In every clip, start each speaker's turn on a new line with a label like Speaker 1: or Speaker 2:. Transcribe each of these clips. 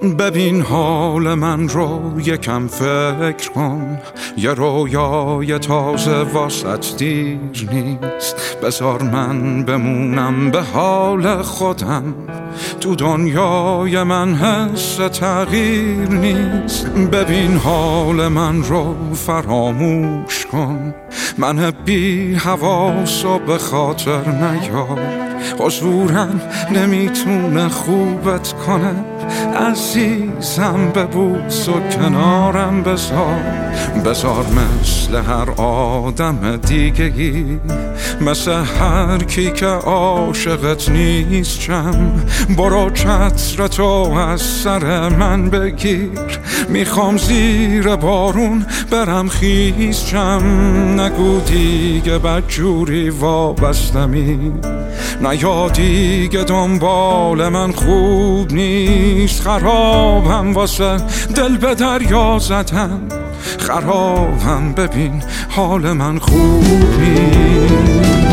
Speaker 1: ببین حال من رو یکم فکر کن، یه رویای تازه واسط دیر نیست. بذار من بمونم به حال خودم، تو دنیای من حس تغییر نیست. ببین حال من رو فراموش کن، من بی حواس و به خاطر نیار. حضورم نمیتونه خوبت کنه، عزیزم ببوس و کنارم بذار مثل هر آدم دیگه‌ای، مثل هر کی که عاشقت نیست جم. برو چتر تو از سر من بگیر، میخوام زیر بارون برم خیز جم. نگو دیگه بدجوری وابستمی، نیا دیگه دنبال من خوب نیست. خرابم واسه دل به دریا زدم، خرابم ببین حال من خوب نیست.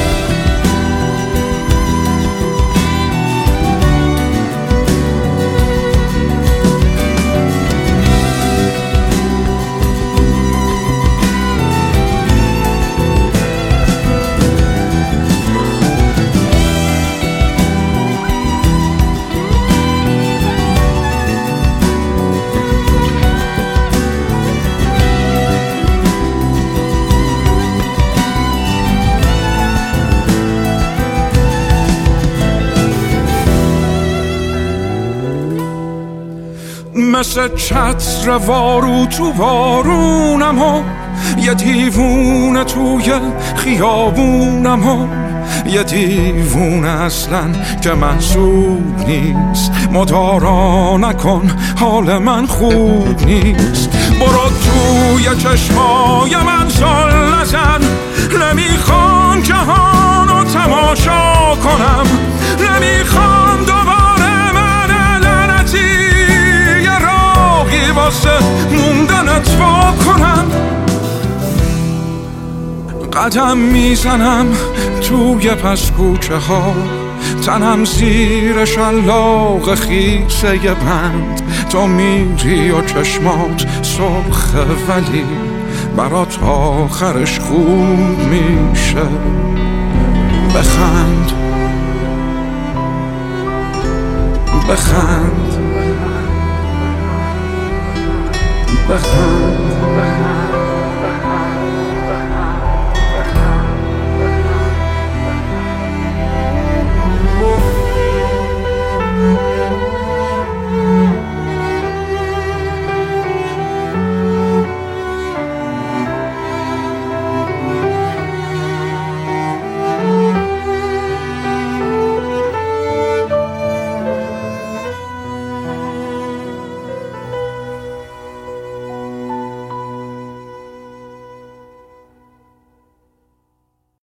Speaker 1: مثل چتر وارو تو بارونم ها، یه دیوونه توی خیابونم ها. یه دیوونه اصلا که محسوب نیست، مدارا نکن حال من خوب نیست. برو توی چشمای من زل نزن، نمیخوام جهانو تماشا کنم. نمیخوام دوباره من لعنتی واسه موندنت وا کنم. قدم میزنم توی پس کوچه ها، تنم زیر شلاق خیسه بند. تو میری و چشمات سرخه ولی برات آخرش خوب میشه. بخند بخند بخند.